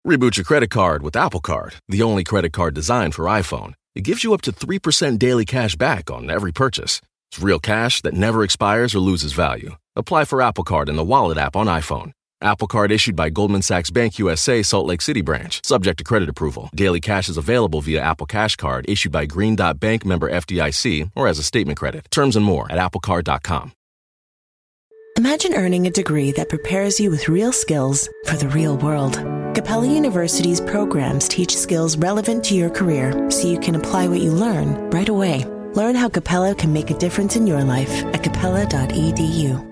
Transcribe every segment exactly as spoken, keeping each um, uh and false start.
Reboot your credit card with Apple Card, the only credit card designed for iPhone. It gives you up to three percent daily cash back on every purchase. It's real cash that never expires or loses value. Apply for Apple Card in the Wallet app on iPhone. Apple Card issued by Goldman Sachs Bank U S A, Salt Lake City branch. Subject to credit approval. Daily cash is available via Apple Cash Card issued by Green Dot Bank, member F D I C, or as a statement credit. Terms and more at apple card dot com. Imagine earning a degree that prepares you with real skills for the real world. Capella University's programs teach skills relevant to your career so you can apply what you learn right away. Learn how Capella can make a difference in your life at capella dot e d u.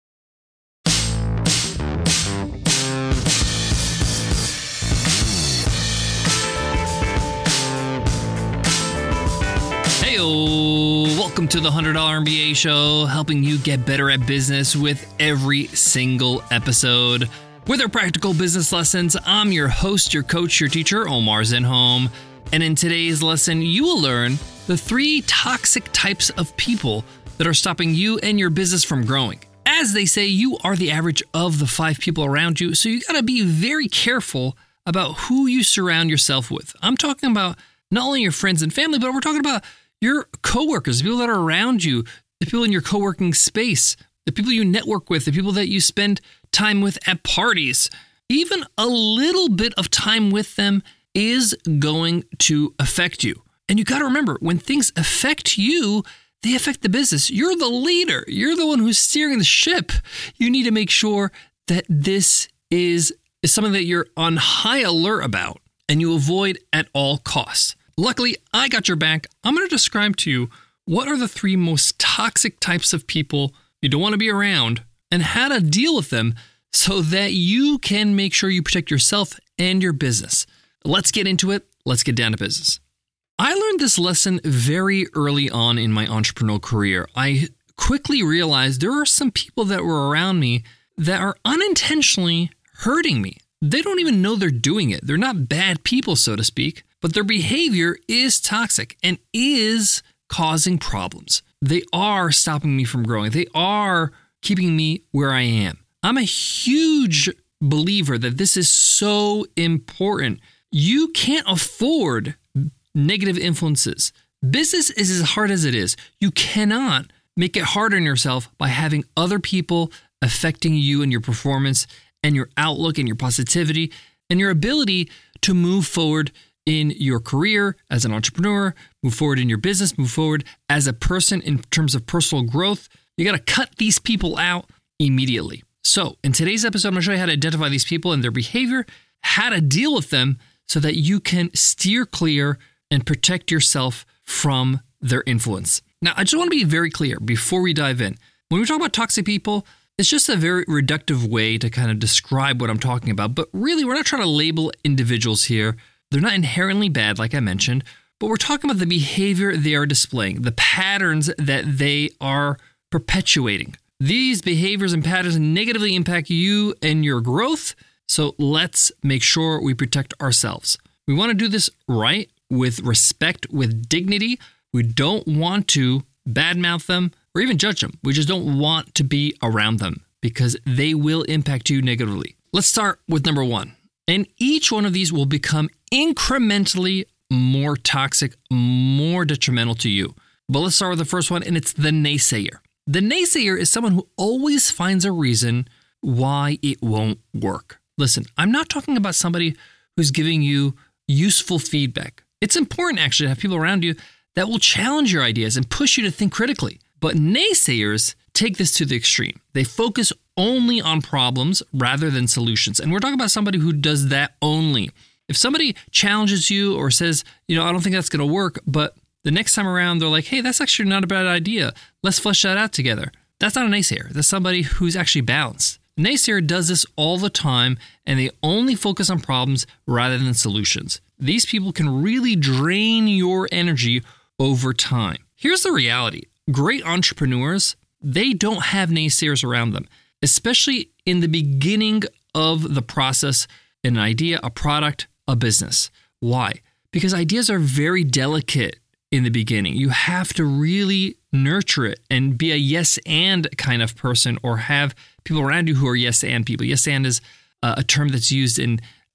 Welcome to the one hundred dollar M B A Show, helping you get better at business with every single episode. With our practical business lessons, I'm your host, your coach, your teacher, Omar Zenhom. And in today's lesson, you will learn the three toxic types of people that are stopping you and your business from growing. As they say, you are the average of the five people around you, so you got to be very careful about who you surround yourself with. I'm talking about not only your friends and family, but we're talking about your coworkers, the people that are around you, the people in your co-working space, the people you network with, the people that you spend time with at parties. Even a little bit of time with them is going to affect you. And you got to remember, when things affect you, they affect the business. You're the leader. You're the one who's steering the ship. You need to make sure that this is, is something that you're on high alert about and you avoid at all costs. Luckily, I got your back. I'm going to describe to you what are the three most toxic types of people you don't want to be around and how to deal with them so that you can make sure you protect yourself and your business. Let's get into it. Let's get down to business. I learned this lesson very early on in my entrepreneurial career. I quickly realized there are some people that were around me that are unintentionally hurting me. They don't even know they're doing it. They're not bad people, so to speak, but their behavior is toxic and is causing problems. They are stopping me from growing. They are keeping me where I am. I'm a huge believer that this is so important. You can't afford negative influences. Business is as hard as it is. You cannot make it harder on yourself by having other people affecting you and your performance and your outlook and your positivity and your ability to move forward in your career as an entrepreneur, move forward in your business, move forward as a person in terms of personal growth. You got to cut these people out immediately. So in today's episode, I'm going to show you how to identify these people and their behavior, how to deal with them so that you can steer clear and protect yourself from their influence. Now, I just want to be very clear before we dive in. When we talk about toxic people, it's just a very reductive way to kind of describe what I'm talking about. But really, we're not trying to label individuals here. They're not inherently bad, like I mentioned, but we're talking about the behavior they are displaying, the patterns that they are perpetuating. These behaviors and patterns negatively impact you and your growth, so let's make sure we protect ourselves. We want to do this right, with respect, with dignity. We don't want to badmouth them or even judge them. We just don't want to be around them because they will impact you negatively. Let's start with number one. And each one of these will become incrementally more toxic, more detrimental to you. But let's start with the first one, and it's the naysayer. The naysayer is someone who always finds a reason why it won't work. Listen, I'm not talking about somebody who's giving you useful feedback. It's important actually to have people around you that will challenge your ideas and push you to think critically. But naysayers take this to the extreme. They focus only on problems rather than solutions. And we're talking about somebody who does that only. If somebody challenges you or says, you know, I don't think that's going to work, but the next time around, they're like, hey, that's actually not a bad idea. Let's flesh that out together. That's not a naysayer. That's somebody who's actually balanced. A naysayer does this all the time, and they only focus on problems rather than solutions. These people can really drain your energy over time. Here's the reality. Great entrepreneurs, they don't have naysayers around them, especially in the beginning of the process, an idea, a product, a business. Why? Because ideas are very delicate in the beginning. You have to really nurture it and be a yes and kind of person, or have people around you who are yes and people. Yes and is uh, a term that's used in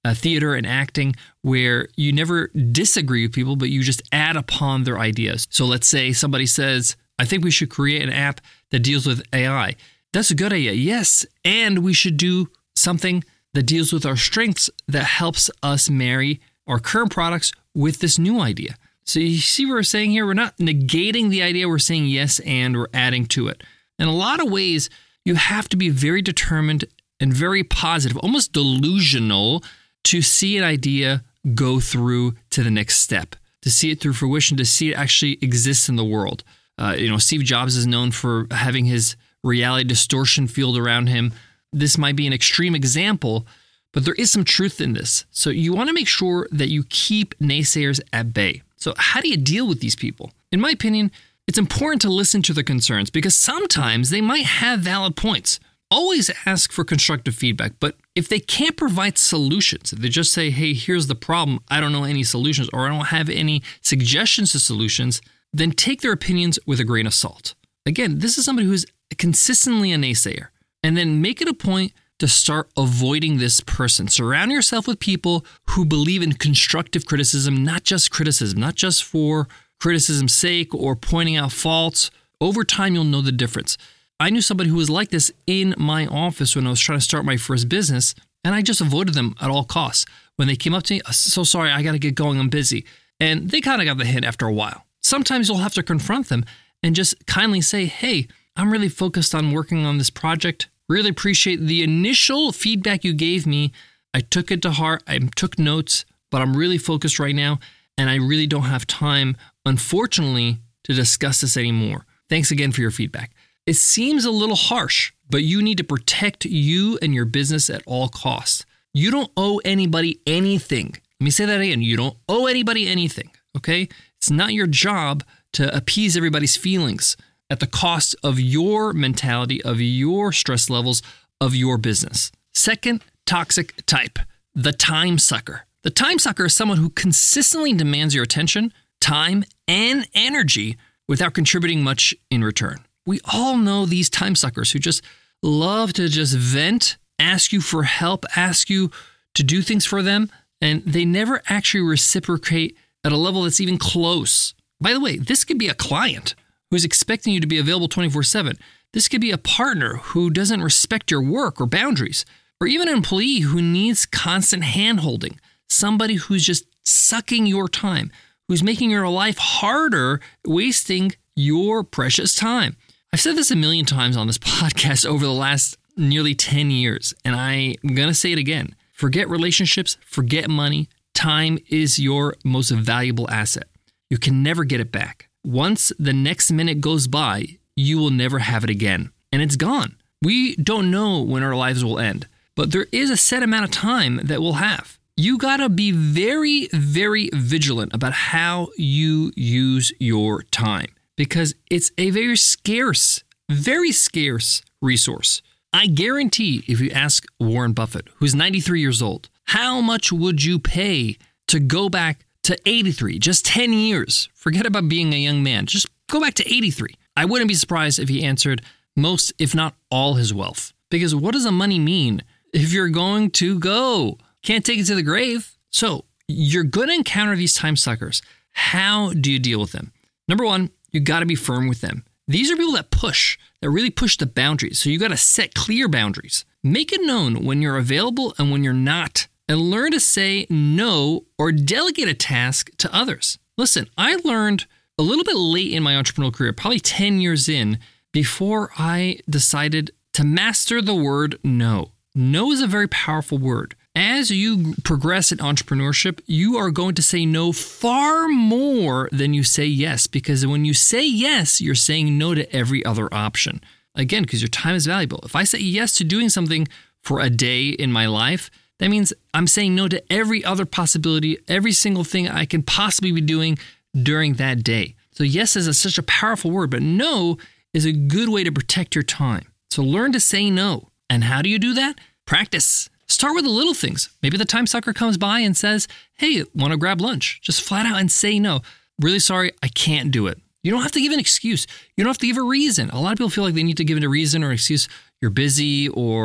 uh, theater and acting where you never disagree with people, but you just add upon their ideas. So let's say somebody says, I think we should create an app that deals with A I. That's a good idea. Yes. And we should do something that deals with our strengths that helps us marry our current products with this new idea. So you see what we're saying here? We're not negating the idea. We're saying yes, and we're adding to it. In a lot of ways, you have to be very determined and very positive, almost delusional, to see an idea go through to the next step, to see it through fruition, to see it actually exist in the world. Uh, you know, Steve Jobs is known for having his reality distortion field around him. This might be an extreme example, but there is some truth in this. So you want to make sure that you keep naysayers at bay. So how do you deal with these people? In my opinion, it's important to listen to their concerns because sometimes they might have valid points. Always ask for constructive feedback, but if they can't provide solutions, if they just say, hey, here's the problem, I don't know any solutions, or I don't have any suggestions to solutions, then take their opinions with a grain of salt. Again, this is somebody who's consistently a naysayer, and then make it a point to start avoiding this person. Surround yourself with people who believe in constructive criticism, not just criticism, not just for criticism's sake or pointing out faults. Over time, you'll know the difference. I knew somebody who was like this in my office when I was trying to start my first business, and I just avoided them at all costs. When they came up to me, so sorry, I got to get going, I'm busy. And they kind of got the hint after a while. Sometimes you'll have to confront them and just kindly say, hey, I'm really focused on working on this project. Really appreciate the initial feedback you gave me. I took it to heart. I took notes, but I'm really focused right now, and I really don't have time, unfortunately, to discuss this anymore. Thanks again for your feedback. It seems a little harsh, but you need to protect you and your business at all costs. You don't owe anybody anything. Let me say that again. You don't owe anybody anything, okay? It's not your job to appease everybody's feelings at the cost of your mentality, of your stress levels, of your business. Second toxic type, the time sucker. The time sucker is someone who consistently demands your attention, time, and energy without contributing much in return. We all know these time suckers who just love to just vent, ask you for help, ask you to do things for them, and they never actually reciprocate at a level that's even close. By the way, this could be a client who's expecting you to be available twenty-four seven. This could be a partner who doesn't respect your work or boundaries, or even an employee who needs constant hand-holding, somebody who's just sucking your time, who's making your life harder, wasting your precious time. I've said this a million times on this podcast over the last nearly ten years, and I'm going to say it again. Forget relationships, forget money. Time is your most valuable asset. You can never get it back. Once the next minute goes by, you will never have it again, and it's gone. We don't know when our lives will end, but there is a set amount of time that we'll have. You gotta be very, very vigilant about how you use your time because it's a very scarce, very scarce resource. I guarantee if you ask Warren Buffett, who's ninety-three years old, how much would you pay to go back to eighty-three, just ten years? Forget about being a young man. Just go back to eighty-three. I wouldn't be surprised if he answered most, if not all, his wealth. Because what does the money mean if you're going to go? Can't take it to the grave. So you're going to encounter these time suckers. How do you deal with them? Number one, you got to be firm with them. These are people that push, that really push the boundaries. So you got to set clear boundaries. Make it known when you're available and when you're not. And learn to say no or delegate a task to others. Listen, I learned a little bit late in my entrepreneurial career, probably ten years in, before I decided to master the word no. No is a very powerful word. As you progress in entrepreneurship, you are going to say no far more than you say yes, because when you say yes, you're saying no to every other option. Again, because your time is valuable. If I say yes to doing something for a day in my life, that means I'm saying no to every other possibility, every single thing I can possibly be doing during that day. So yes is a, such a powerful word, but no is a good way to protect your time. So learn to say no. And how do you do that? Practice. Start with the little things. Maybe the time sucker comes by and says, hey, want to grab lunch? Just flat out and say no. Really sorry, I can't do it. You don't have to give an excuse. You don't have to give a reason. A lot of people feel like they need to give it a reason or an excuse. You're busy or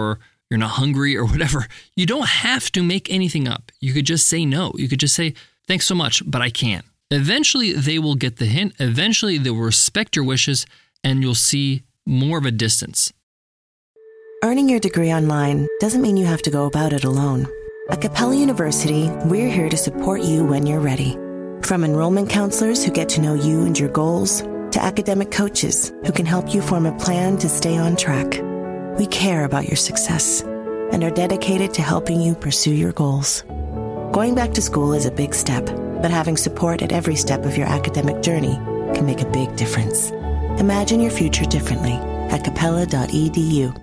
you're not hungry or whatever. You don't have to make anything up. You could just say no. You could just say, thanks so much, but I can't. Eventually, they will get the hint. Eventually, they will respect your wishes, and you'll see more of a distance. Earning your degree online doesn't mean you have to go about it alone. At Capella University, we're here to support you when you're ready. From enrollment counselors who get to know you and your goals, to academic coaches who can help you form a plan to stay on track. We care about your success and are dedicated to helping you pursue your goals. Going back to school is a big step, but having support at every step of your academic journey can make a big difference. Imagine your future differently at capella dot e d u.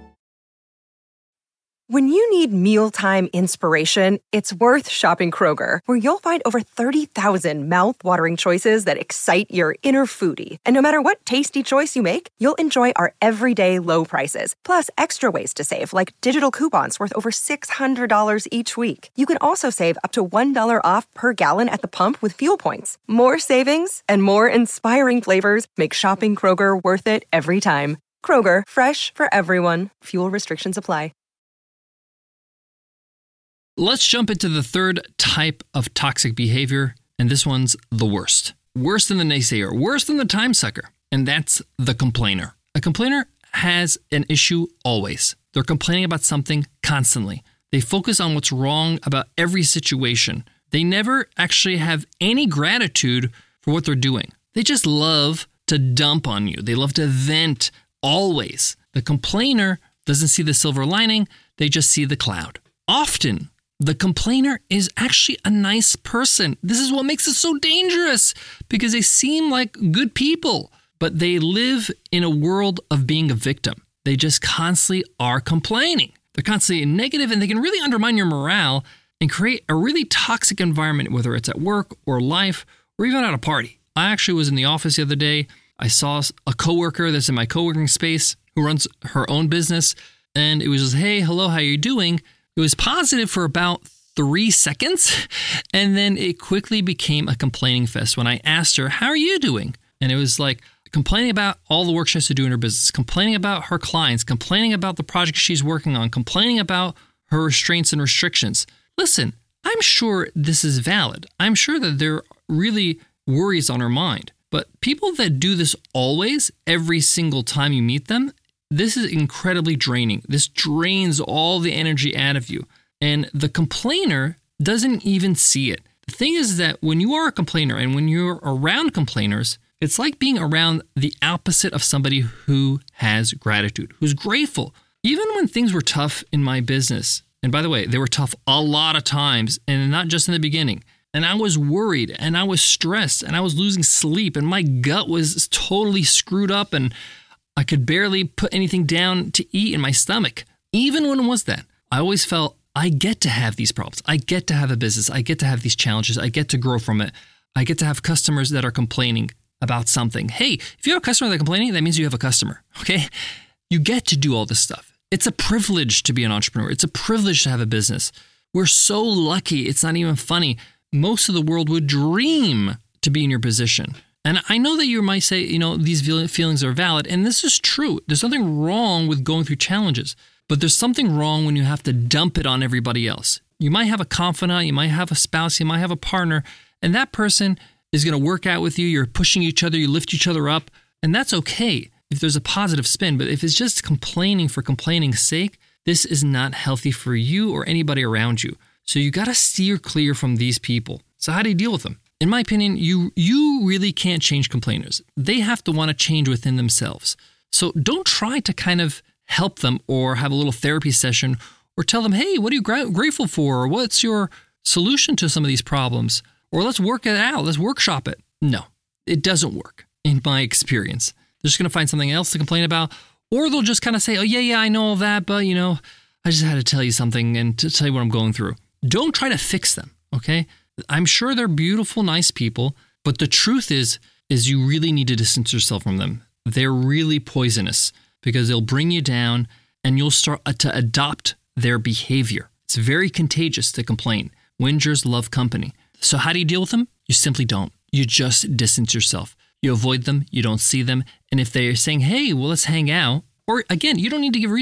When you need mealtime inspiration, it's worth shopping Kroger, where you'll find over thirty thousand mouth-watering choices that excite your inner foodie. And no matter what tasty choice you make, you'll enjoy our everyday low prices, plus extra ways to save, like digital coupons worth over six hundred dollars each week. You can also save up to one dollar off per gallon at the pump with fuel points. More savings and more inspiring flavors make shopping Kroger worth it every time. Kroger, fresh for everyone. Fuel restrictions apply. Let's jump into the third type of toxic behavior, and this one's the worst. Worse than the naysayer, worse than the time sucker, and that's the complainer. A complainer has an issue always. They're complaining about something constantly. They focus on what's wrong about every situation. They never actually have any gratitude for what they're doing. They just love to dump on you. They love to vent always. The complainer doesn't see the silver lining. They just see the cloud. Often, the complainer is actually a nice person. This is what makes it so dangerous, because they seem like good people, but they live in a world of being a victim. They just constantly are complaining. They're constantly negative, and they can really undermine your morale and create a really toxic environment, whether it's at work or life or even at a party. I actually was in the office the other day. I saw a coworker that's in my co-working space who runs her own business, and it was just, hey, hello, how you doing? It was positive for about three seconds, and then it quickly became a complaining fest when I asked her, how are you doing? And it was like complaining about all the work she has to do in her business, complaining about her clients, complaining about the project she's working on, complaining about her restraints and restrictions. Listen, I'm sure this is valid. I'm sure that there are really worries on her mind. But people that do this always, every single time you meet them, this is incredibly draining. This drains all the energy out of you. And the complainer doesn't even see it. The thing is that when you are a complainer and when you're around complainers, it's like being around the opposite of somebody who has gratitude, who's grateful. Even when things were tough in my business, and by the way, they were tough a lot of times, and not just in the beginning. And I was worried, and I was stressed, and I was losing sleep, and my gut was totally screwed up, and I could barely put anything down to eat in my stomach. Even when it was that, I always felt I get to have these problems. I get to have a business. I get to have these challenges. I get to grow from it. I get to have customers that are complaining about something. Hey, if you have a customer that's complaining, that means you have a customer, okay? You get to do all this stuff. It's a privilege to be an entrepreneur. It's a privilege to have a business. We're so lucky. It's not even funny. Most of the world would dream to be in your position. And I know that you might say, you know, these feelings are valid, and this is true. There's nothing wrong with going through challenges, but there's something wrong when you have to dump it on everybody else. You might have a confidant, you might have a spouse, you might have a partner, and that person is going to work out with you. You're pushing each other, you lift each other up, and that's okay if there's a positive spin. But if it's just complaining for complaining's sake, this is not healthy for you or anybody around you. So you got to steer clear from these people. So how do you deal with them? In my opinion, you you really can't change complainers. They have to want to change within themselves. So don't try to kind of help them or have a little therapy session or tell them, hey, what are you gra- grateful for? Or what's your solution to some of these problems? Or let's work it out. Let's workshop it. No, it doesn't work in my experience. They're just going to find something else to complain about. Or they'll just kind of say, oh, yeah, yeah, I know all that, but, you know, I just had to tell you something and to tell you what I'm going through. Don't try to fix them, okay? I'm sure they're beautiful, nice people, but the truth is, is you really need to distance yourself from them. They're really poisonous because they'll bring you down and you'll start to adopt their behavior. It's very contagious to complain. Whingers love company. So how do you deal with them? You simply don't. You just distance yourself. You avoid them. You don't see them. And if they're saying, hey, well, let's hang out, or again, you don't need to give a reason.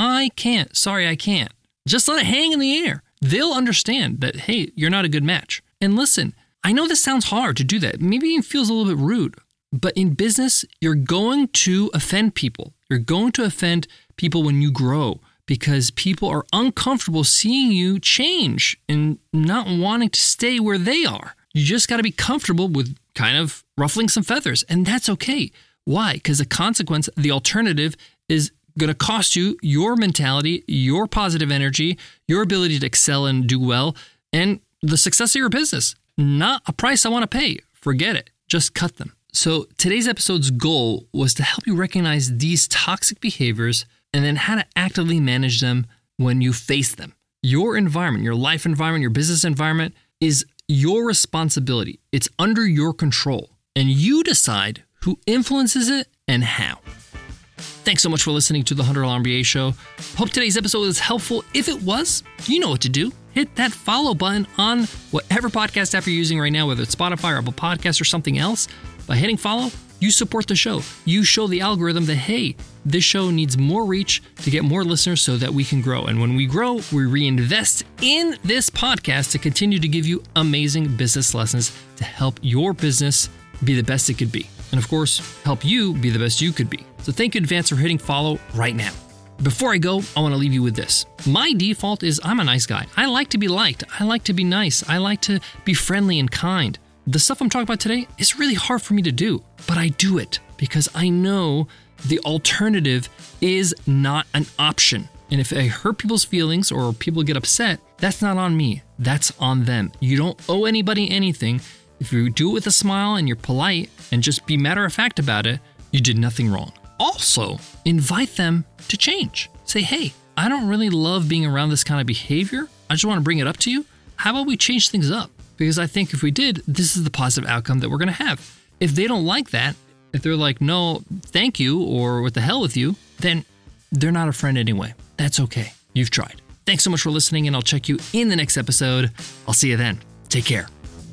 I can't. Sorry, I can't. Just let it hang in the air. They'll understand that, hey, you're not a good match. And listen, I know this sounds hard to do that. Maybe it feels a little bit rude. But in business, you're going to offend people. You're going to offend people when you grow because people are uncomfortable seeing you change and not wanting to stay where they are. You just got to be comfortable with kind of ruffling some feathers, and that's okay. Why? Because the consequence, the alternative, is going to cost you your mentality, your positive energy, your ability to excel and do well, and the success of your business. Not a price I want to pay. Forget it. Just cut them. So today's episode's goal was to help you recognize these toxic behaviors and then how to actively manage them when you face them. Your environment, your life environment, your business environment is your responsibility. It's under your control, and you decide who influences it and how. Thanks so much for listening to the one hundred dollar M B A Show. Hope today's episode is helpful. If it was, you know what to do. Hit that follow button on whatever podcast app you're using right now, whether it's Spotify or Apple Podcasts or something else. By hitting follow, you support the show. You show the algorithm that, hey, this show needs more reach to get more listeners so that we can grow. And when we grow, we reinvest in this podcast to continue to give you amazing business lessons to help your business be the best it could be. And of course, help you be the best you could be. So thank you in advance for hitting follow right now. Before I go, I want to leave you with this. My default is I'm a nice guy. I like to be liked. I like to be nice. I like to be friendly and kind. The stuff I'm talking about today is really hard for me to do, but I do it because I know the alternative is not an option. And if I hurt people's feelings or people get upset, that's not on me. That's on them. You don't owe anybody anything. If you do it with a smile and you're polite and just be matter of fact about it, you did nothing wrong. Also, invite them to change. Say, hey, I don't really love being around this kind of behavior. I just want to bring it up to you. How about we change things up? Because I think if we did, this is the positive outcome that we're going to have. If they don't like that, if they're like, no, thank you, or what the hell with you, then they're not a friend anyway. That's okay. You've tried. Thanks so much for listening, and I'll check you in the next episode. I'll see you then. Take care.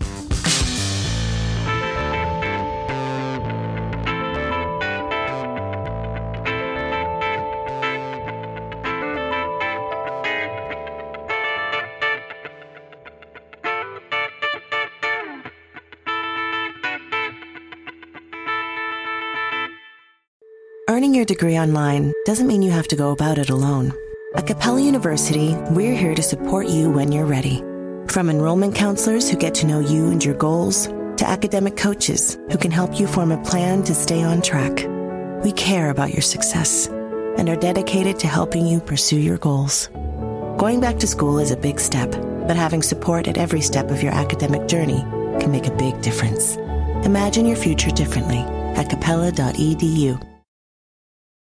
Earning your degree online doesn't mean you have to go about it alone. At Capella University, we're here to support you when you're ready. From enrollment counselors who get to know you and your goals, to academic coaches who can help you form a plan to stay on track. We care about your success and are dedicated to helping you pursue your goals. Going back to school is a big step, but having support at every step of your academic journey can make a big difference. Imagine your future differently at capella dot e d u.